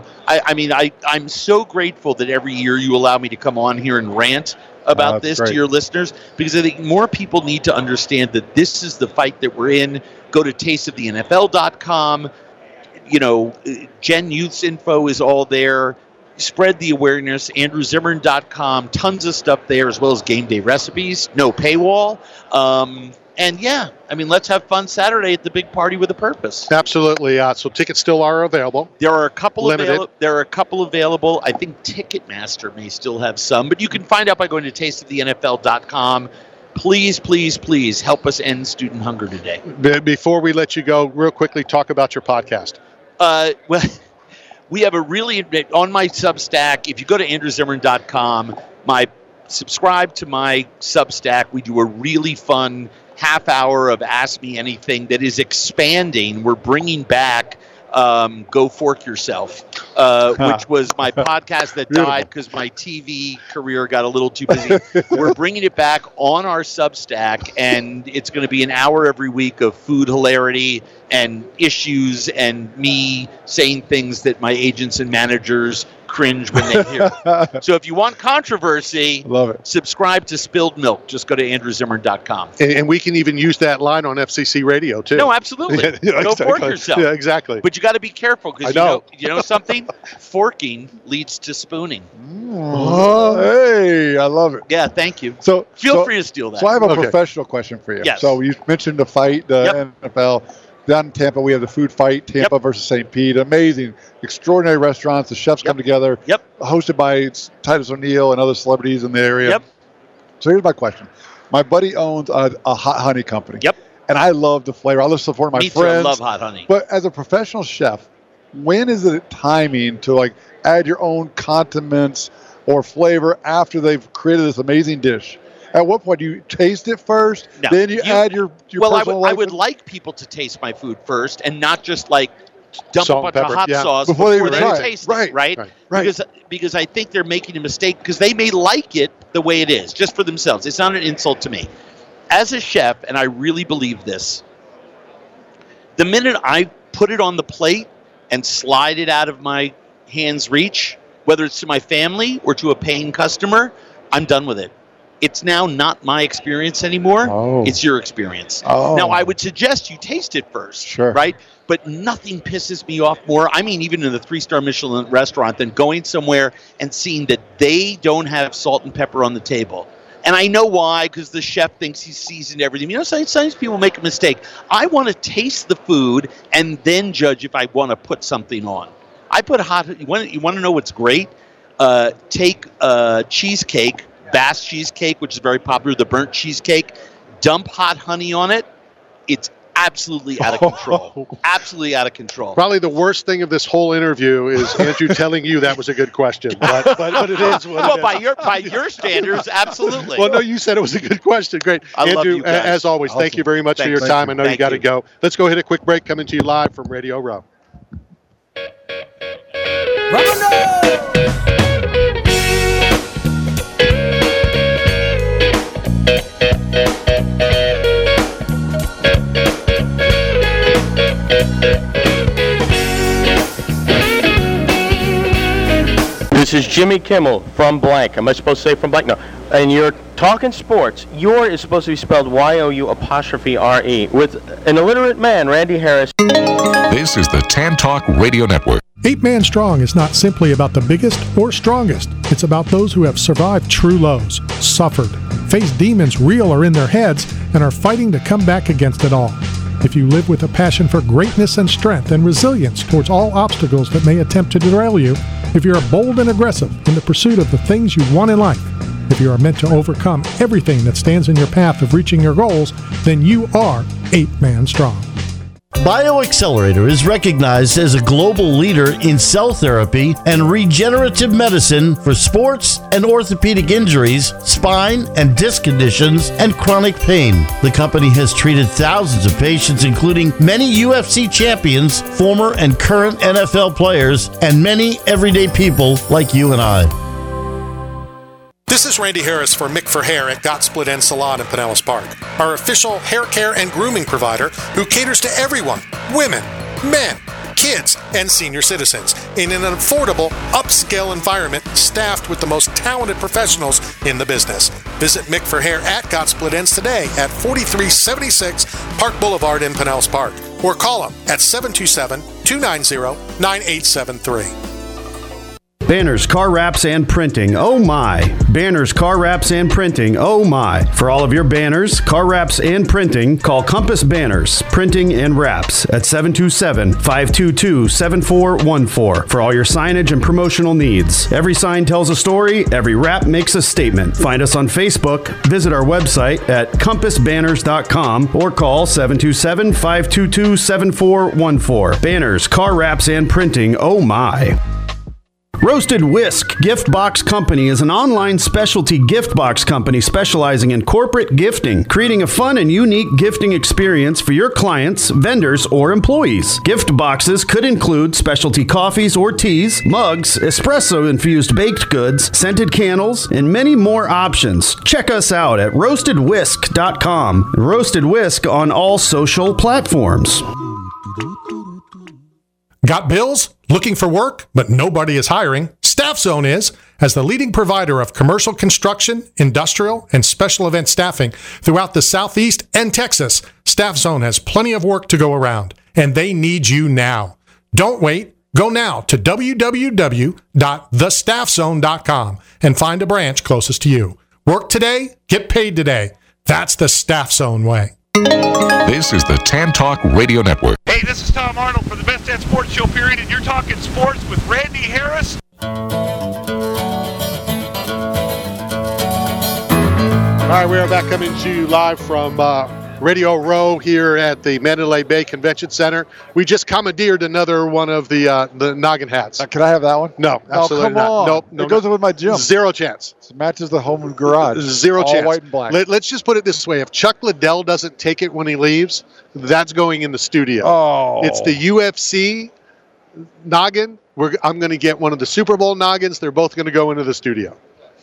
I'm so grateful that every year you allow me to come on here and rant about this to your listeners, because I think more people need to understand that this is the fight that we're in. Go to tasteofthenfl.com. You know, Gen Youth's info is all there. Spread the awareness. AndrewZimmern.com. Tons of stuff there, as well as game day recipes. No paywall. And yeah, I mean, let's have fun Saturday at the big party with a purpose. Absolutely. So tickets still are available. There are a couple available. I think Ticketmaster may still have some, but you can find out by going to tasteofthenfl.com. Please, please, please help us end student hunger today. Before we let you go, real quickly, talk about your podcast. Well, we have on my Substack, if you go to andrewzimmern.com, subscribe to my Substack. We do a really fun half hour of Ask Me Anything that is expanding. We're bringing back Go Fork Yourself, which was my podcast that died because my TV career got a little too busy. We're bringing it back on our Substack, and it's going to be an hour every week of food hilarity and issues and me saying things that my agents and managers cringe when they hear it. So if you want controversy, love it. Subscribe to Spilled Milk. Just go to andrewzimmern.com. And we can even use that line on FCC radio, too. No, absolutely. Go fork yourself. Yeah, exactly. But you got to be careful because you know something? Forking leads to spooning. Oh, hey, I love it. Yeah, thank you. So feel free to steal that. So I have a professional question for you. Yes. So you mentioned the fight, the NFL. Down in Tampa, we have the food fight, Tampa versus St. Pete. Amazing, extraordinary restaurants. The chefs come together. Hosted by Titus O'Neil and other celebrities in the area. So here's my question. My buddy owns a hot honey company. And I love the flavor. I love supporting my Me friends. too, I love hot honey. But as a professional chef, when is it timing to like add your own condiments or flavor after they've created this amazing dish? At what point do you taste it first? No, then you add your personal I would like people to taste my food first and not just like dump Salt a bunch of hot sauce before they taste it, right? Because I think they're making a mistake because they may like it the way it is, just for themselves. It's not an insult to me. As a chef, and I really believe this, the minute I put it on the plate and slide it out of my hand's reach, whether it's to my family or to a paying customer, I'm done with it. It's now not my experience anymore. It's your experience. Now, I would suggest you taste it first, right? But nothing pisses me off more, I mean, even in a 3-star Michelin restaurant, than going somewhere and seeing that they don't have salt and pepper on the table. And I know why, because the chef thinks he's seasoned everything. You know, sometimes people make a mistake. I want to taste the food and then judge if I want to put something on. I put you want to know what's great? Take cheesecake, Bass cheesecake, which is very popular, the burnt cheesecake, dump hot honey on it. It's absolutely out of control. Absolutely out of control. Probably the worst thing of this whole interview is Andrew telling you that was a good question. But it is what it is. By your standards, absolutely. Well, no, you said it was a good question. Great. I Andrew, love you guys. as always, thank you very much for your time. I know you got to go. Let's go hit a quick break. Coming to you live from Radio Row. This is Jimmy Kimmel from blank. Am I supposed to say from blank? No. And you're talking sports. Your is supposed to be spelled Y-O-U''RE with an illiterate man, Randy Harris. This is the Tan Talk Radio Network. 8 Man Strong is not simply about the biggest or strongest. It's about those who have survived true lows, suffered, faced demons real or in their heads, and are fighting to come back against it all. If you live with a passion for greatness and strength and resilience towards all obstacles that may attempt to derail you, if you're bold and aggressive in the pursuit of the things you want in life, if you are meant to overcome everything that stands in your path of reaching your goals, then you are 8 Man Strong. BioAccelerator is recognized as a global leader in cell therapy and regenerative medicine for sports and orthopedic injuries, spine and disc conditions, and chronic pain. The company has treated thousands of patients, including many UFC champions, former and current NFL players, and many everyday people like you and I. This is Randy Harris for Mick for Hair at Got Split End Salon in Pinellas Park, our official hair care and grooming provider who caters to everyone, women, men, kids, and senior citizens in an affordable, upscale environment staffed with the most talented professionals in the business. Visit Mick for Hair at Got Split Ends today at 4376 Park Boulevard in Pinellas Park, or call them at 727-290-9873. Banners, car wraps, and printing. Oh my. Banners, car wraps, and printing. Oh my. For all of your banners, car wraps, and printing, call Compass Banners, Printing and Wraps at 727-522-7414 for all your signage and promotional needs. Every sign tells a story. Every wrap makes a statement. Find us on Facebook. Visit our website at compassbanners.com or call 727-522-7414. Banners, car wraps, and printing. Oh my. Roasted Whisk Gift Box Company is an online specialty gift box company specializing in corporate gifting, creating a fun and unique gifting experience for your clients, vendors, or employees. Gift boxes could include specialty coffees or teas, mugs, espresso-infused baked goods, scented candles, and many more options. Check us out at roastedwhisk.com. Roasted Whisk on all social platforms. Got bills? Looking for work, but nobody is hiring? Staff Zone is. As the leading provider of commercial construction, industrial, and special event staffing throughout the Southeast and Texas, Staff Zone has plenty of work to go around, and they need you now. Don't wait. Go now to www.thestaffzone.com and find a branch closest to you. Work today, get paid today. That's the Staff Zone way. This is the Tan Talk Radio Network. Hey, this is Tom Arnold for the Best Damn Sports Show, period, and you're talking sports with Randy Harris. All right, we are back coming to you live from Radio Row here at the Mandalay Bay Convention Center. We just commandeered another one of the noggin hats. Can I have that one? No, absolutely come on. not. Nope, it goes with my gym. Zero chance. It matches the home garage. Zero all chance. White and black. Let's just put it this way: if Chuck Liddell doesn't take it when he leaves, that's going in the studio. Oh, it's the UFC noggin. I'm going to get one of the Super Bowl noggins. They're both going to go into the studio.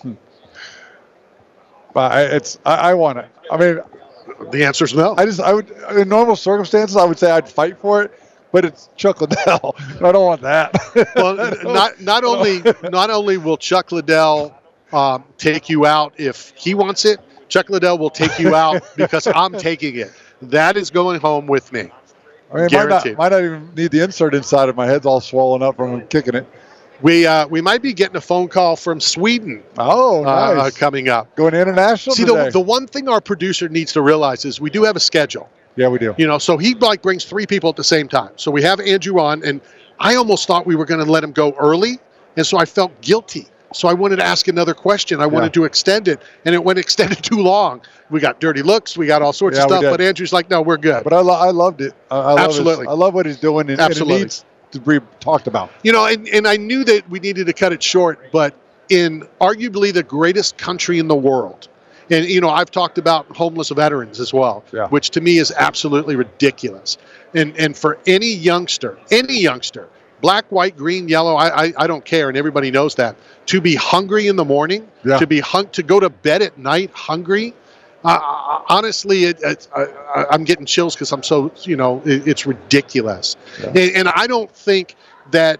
But I want it. I mean, the answer is no. I would, in normal circumstances, I would say I'd fight for it, but it's Chuck Liddell. I don't want that. Well, not only will Chuck Liddell take you out if he wants it, Chuck Liddell will take you out because I'm taking it. That is going home with me. I mean, guaranteed. Might not even need the insert inside of my head's all swollen up from kicking it. We might be getting a phone call from Sweden. Oh, nice. Coming up. Going international. See, the one thing our producer needs to realize is we do have a schedule. Yeah, we do. So he brings three people at the same time. So we have Andrew on, and I almost thought we were going to let him go early, and so I felt guilty. So I wanted to ask another question. I wanted to extend it, and it went extended too long. We got dirty looks. We got all sorts of stuff. But Andrew's like, no, we're good. But I loved it. Absolutely. I love what he's doing. And, absolutely. And it needs to be talked about. And I knew that we needed to cut it short, but in arguably the greatest country in the world, and, I've talked about homeless veterans as well, which to me is absolutely ridiculous. And for any youngster, black, white, green, yellow, I don't care, and everybody knows that, to be hungry in the morning, to go to bed at night hungry, honestly, I'm getting chills because I'm so, it's ridiculous. Yeah. And I don't think that,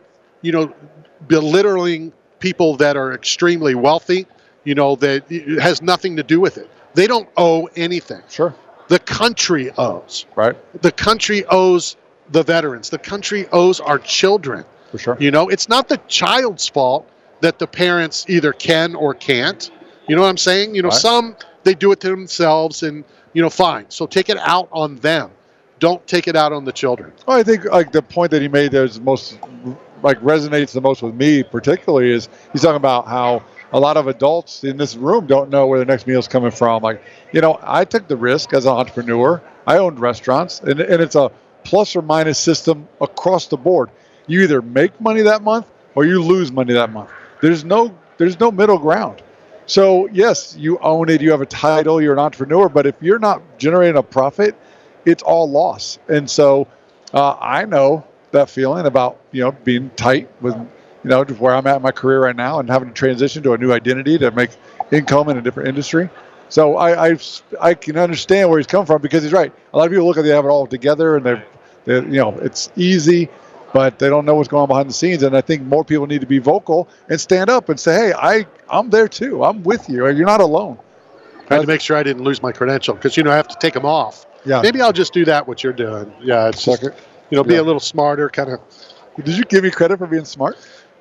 belittling people that are extremely wealthy, that it has nothing to do with it. They don't owe anything. Sure. The country owes. Right. The country owes the veterans. The country owes our children. For sure. It's not the child's fault that the parents either can or can't. You know what I'm saying? Right. Some, they do it to themselves and, fine. So take it out on them. Don't take it out on the children. Well, I think the point that he made there is most resonates the most with me particularly is he's talking about how a lot of adults in this room don't know where the next meal is coming from. I took the risk as an entrepreneur. I owned restaurants, and it's a plus or minus system across the board. You either make money that month or you lose money that month. There's no middle ground. So, yes, you own it, you have a title, you're an entrepreneur, but if you're not generating a profit, it's all loss. And so I know that feeling about, being tight with, just where I'm at in my career right now and having to transition to a new identity to make income in a different industry. So I can understand where he's coming from because he's right. A lot of people look at they have it all together and they're it's easy, but they don't know what's going on behind the scenes. And I think more people need to be vocal and stand up and say, hey, I'm there too. I'm with you. You're not alone. I had to make sure I didn't lose my credential because, I have to take them off. Yeah. Maybe I'll just do that, what you're doing. Yeah, it's just, be a little smarter, kind of. Did you give me credit for being smart?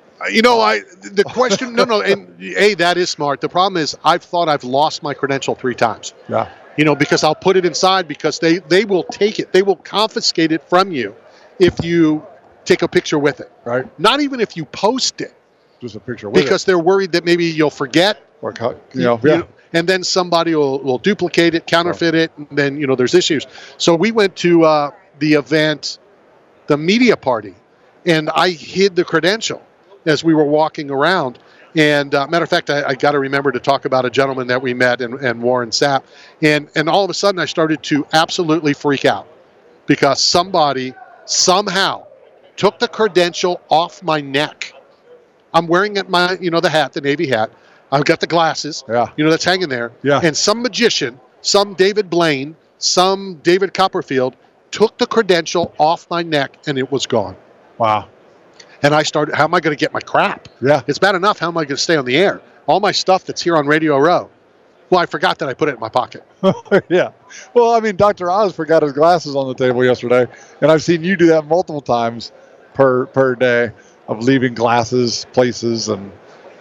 The question, no, and that is smart. The problem is I've thought I've lost my credential 3 times. Yeah. Because I'll put it inside because they will take it. They will confiscate it from you if you take a picture with it. Right. Not even if you post it. Just a picture with it. Because they're worried that maybe you'll forget. Or, and then somebody will duplicate it, counterfeit it, and then, there's issues. So we went to the event, the media party, and I hid the credential as we were walking around. And matter of fact, I got to remember to talk about a gentleman that we met and Warren Sapp. And all of a sudden I started to absolutely freak out because somebody somehow took the credential off my neck. I'm wearing my, the hat, the Navy hat. I've got the glasses, that's hanging there. Yeah. And some magician, some David Blaine, some David Copperfield took the credential off my neck and it was gone. Wow. And I started, how am I going to get my crap? Yeah. It's bad enough. How am I going to stay on the air? All my stuff that's here on Radio Row. Well, I forgot that I put it in my pocket. Yeah. Well, I mean, Dr. Oz forgot his glasses on the table yesterday, and I've seen you do that multiple times per day of leaving glasses places, and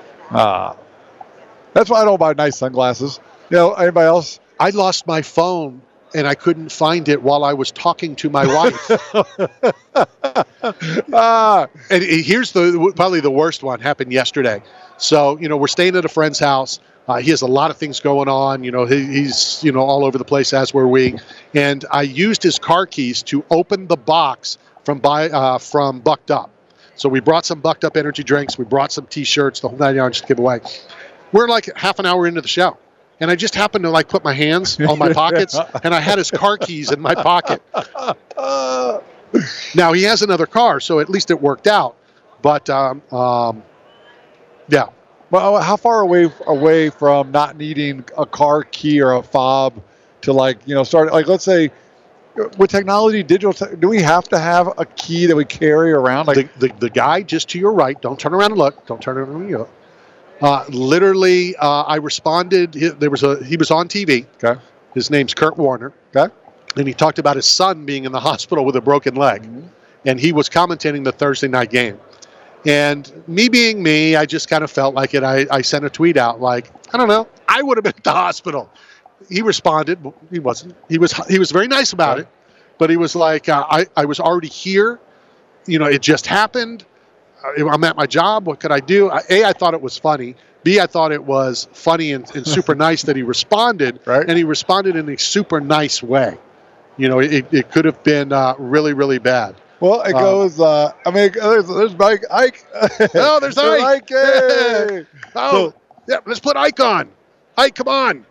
that's why I don't buy nice sunglasses. You know, anybody else? I lost my phone, and I couldn't find it while I was talking to my wife. And here's probably the worst one. Happened yesterday. So, you know, we're staying at a friend's house. He has a lot of things going on. You know, he's, you know, all over the place, as were we. And I used his car keys to open the box from Bucked Up. So we brought some Bucked Up energy drinks. We brought some T-shirts, the whole 9 yards to give away. We're like half an hour into the show. And I just happened to, like, put my hands on my pockets, and I had his car keys in my pocket. Now, he has another car, so at least it worked out. But, yeah. Well, how far away from not needing a car key or a fob to, like, you know, start, like, let's say with technology, digital, do we have to have a key that we carry around? Like the guy just to your right, don't turn around and look. Don't turn around and look. Literally, I responded. He was on TV. Okay. His name's Kurt Warner. Okay. And he talked about his son being in the hospital with a broken leg. Mm-hmm. And he was commentating the Thursday night game. And me being me, I just kind of felt like it. I sent a tweet out like, I don't know, I would have been at the hospital. He responded. He wasn't. He was very nice about it. But he was like, I was already here. You know, it just happened. I'm at my job. What could I do? I thought it was funny. B, I thought it was funny and super nice that he responded. Right. And he responded in a super nice way. You know, it could have been really, really bad. Well, it goes, I mean, there's Mike, Ike. Oh, there's Ike. Ike. Oh, yeah, let's put Ike on. Ike, come on.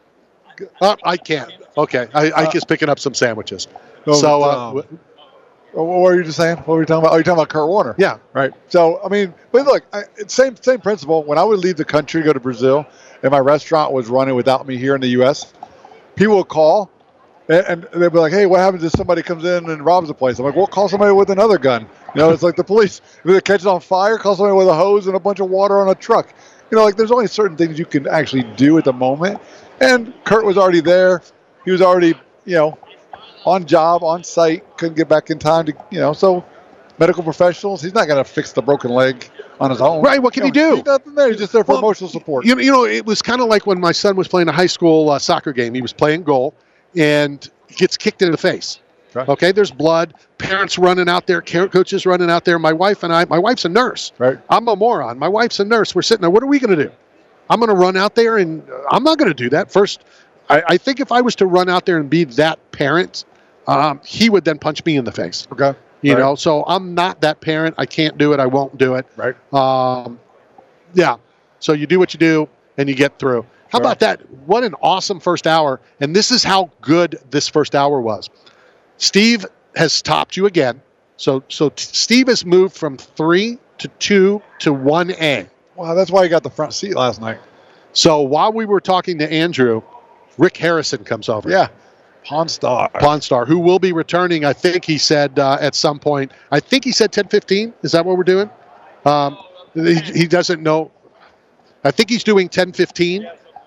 I can't. Okay, Ike is picking up some sandwiches. What were you just saying? What were you talking about? Oh, you're talking about Kurt Warner. Yeah. Right. So, I mean, but look, it's same principle. When I would leave the country, go to Brazil, and my restaurant was running without me here in the U.S., people would call, and they'd be like, hey, what happens if somebody comes in and robs the place? I'm like, well, call somebody with another gun. You know, it's like the police. If they catch it on fire, call somebody with a hose and a bunch of water on a truck. You know, like there's only certain things you can actually do at the moment. And Kurt was already there. He was already, you know, on job, on site, couldn't get back in time to, you know, so medical professionals, he's not going to fix the broken leg on his own. Right, what can he do? He's nothing there. He's just there for emotional support. You know, it was kind of like when my son was playing a high school soccer game. He was playing goal, and he gets kicked in the face. Okay, there's blood. Parents running out there. Coaches running out there. My wife and I, my wife's a nurse. Right. I'm a moron. My wife's a nurse. We're sitting there. What are we going to do? I'm going to run out there, and I'm not going to do that. First, I think if I was to run out there and be that parent, he would then punch me in the face. Okay. You know, so I'm not that parent. I can't do it. I won't do it. Right. Yeah. So you do what you do, and you get through. How about that? What an awesome first hour. And this is how good this first hour was. Steve has topped you again. So Steve has moved from 3 to 2 to 1A. Wow, that's why he got the front seat last night. So while we were talking to Andrew, Rick Harrison comes over. Yeah. Pawn Star, who will be returning, I think he said at some point. I think he said 10:15. Is that what we're doing? He doesn't know. I think he's doing 10:15.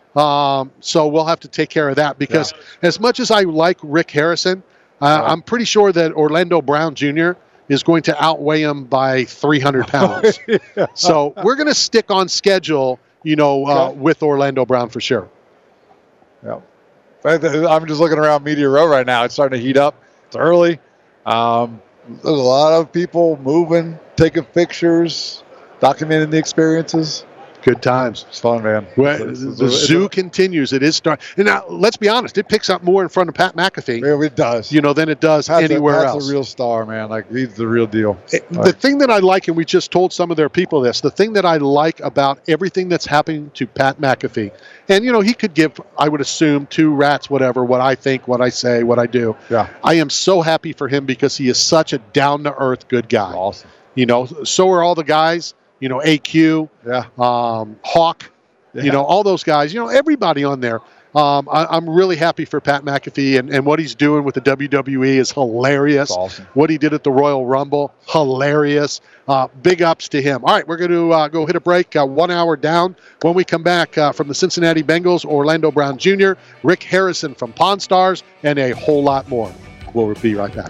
So we'll have to take care of that because as much as I like Rick Harrison, I'm pretty sure that Orlando Brown Jr. is going to outweigh him by 300 pounds. So we're going to stick on schedule, with Orlando Brown for sure. Yeah. I'm just looking around Media Row right now. It's starting to heat up. It's early. There's a lot of people moving, taking pictures, documenting the experiences. Good times. It's fun, man. Well, the zoo continues. It is starting. And now, let's be honest. It picks up more in front of Pat McAfee. Yeah, it does. Than it does anywhere else. That's a real star, man. Like, he's the real deal. The thing that I like, and we just told some of their people this, the thing that I like about everything that's happening to Pat McAfee, and, he could give, I would assume, 2 rats, whatever, what I think, what I say, what I do. Yeah. I am so happy for him because he is such a down-to-earth good guy. Awesome. So are all the guys. AQ, Hawk, all those guys, everybody on there. I'm really happy for Pat McAfee, and what he's doing with the WWE is hilarious. That's awesome. What he did at the Royal Rumble, hilarious. Big ups to him. All right, we're going to go hit a break, 1 hour down. When we come back from the Cincinnati Bengals, Orlando Brown Jr., Rick Harrison from Pawn Stars, and a whole lot more. We'll be right back.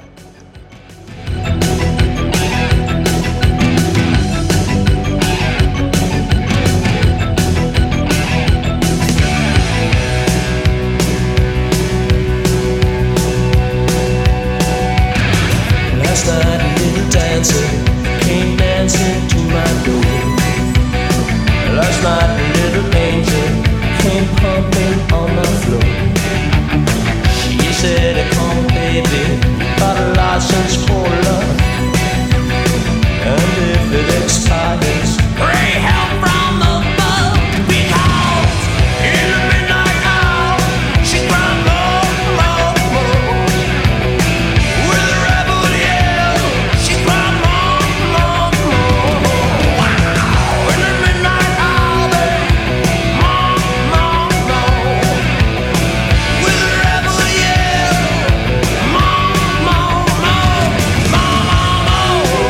Last night a little dancer came dancing to my door. Last night a little angel came pumping on my floor. She said, come baby, got a license for love. And if it expires, pray help from above. Because in the midnight hour, she cried more, more, more. With a rebel yell, she cried more, more, more. Wow! In the midnight hour, more, more, more. With a rebel yell, more, more, more, more, more.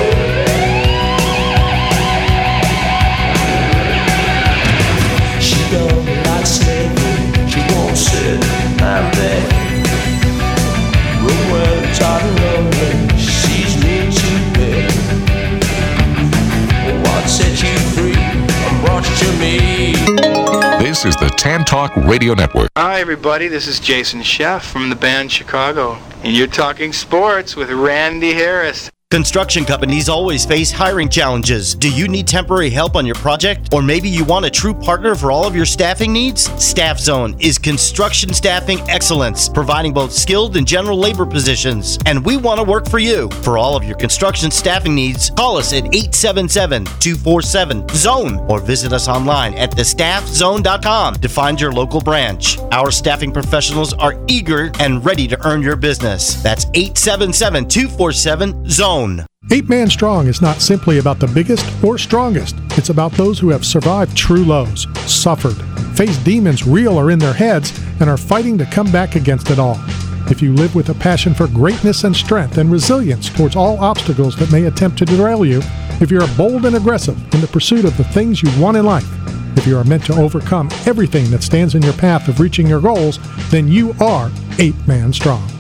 She don't like slavery, she won't sit and beg. But when it's hot and lonely, she sees me to bed. What set you free and brought you to me? This is the Tan Talk Radio Network. Hi, everybody. This is Jason Sheff from the band Chicago, and you're talking sports with Randy Harris. Construction companies always face hiring challenges. Do you need temporary help on your project? Or maybe you want a true partner for all of your staffing needs? Staff Zone is construction staffing excellence, providing both skilled and general labor positions. And we want to work for you. For all of your construction staffing needs, call us at 877-247-ZONE or visit us online at thestaffzone.com to find your local branch. Our staffing professionals are eager and ready to earn your business. That's 877-247-ZONE. 8 Man Strong is not simply about the biggest or strongest. It's about those who have survived true lows, suffered, faced demons real or in their heads, and are fighting to come back against it all. If you live with a passion for greatness and strength and resilience towards all obstacles that may attempt to derail you, if you're bold and aggressive in the pursuit of the things you want in life, if you are meant to overcome everything that stands in your path of reaching your goals, then you are 8 Man Strong.